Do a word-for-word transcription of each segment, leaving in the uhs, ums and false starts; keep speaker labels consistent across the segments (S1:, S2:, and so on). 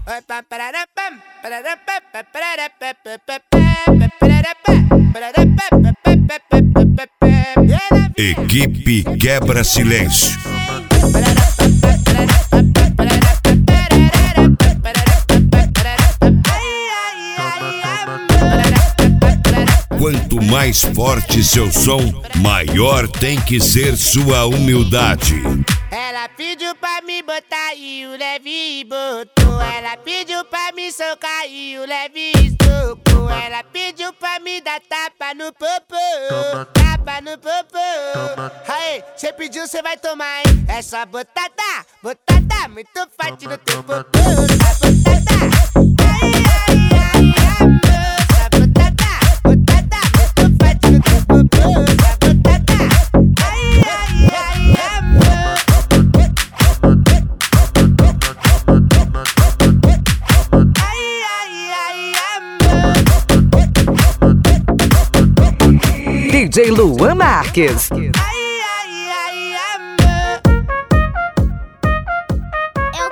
S1: Equipe Quebra Silêncio. Quanto mais forte seu som, maior tem que ser sua humildade.
S2: Ela pediu pra me botar e o leve botou. Ela pediu pra me socar e o leve socou. Ela pediu pra me dar tapa no popô, tapa no popô. Aí, cê pediu, cê vai tomar, hein? É só botada, botada, muito forte no teu popô. Tá botada, ai, ai, ai, amor. Tá botada, botada, muito forte no teu popô. Tá botada, ai, ai, ai, amor. Ai, ai, ai, amor.
S3: D J Luan Marques.
S2: Ai, ai, ai, amor. Eu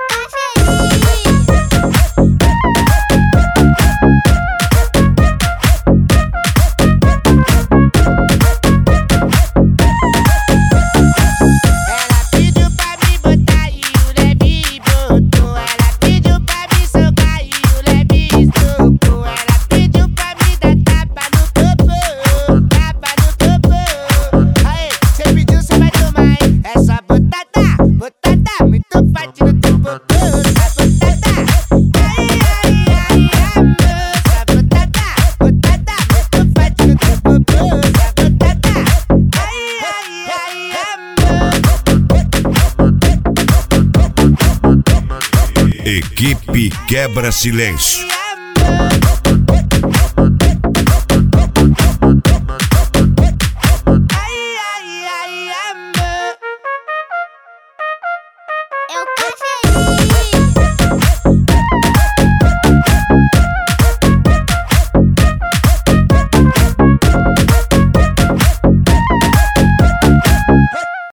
S2: Ela pediu pra me botar e o leve botou. Ela pediu pra me socar e o leve socou. Ela pediu pra me dar tapa no popô, tapa no popô. Aí, cê pediu, cê vai tomar, hein? É só botada, botada, muito forte no teu popô. Tá botada, ai, ai, ai, amor. Tá botada, botada, muito forte no teu popô. Tá botada, ai, ai, ai, amor.
S1: Equipe Quebra Silêncio.
S2: Ai, ai, ai, amor. Eu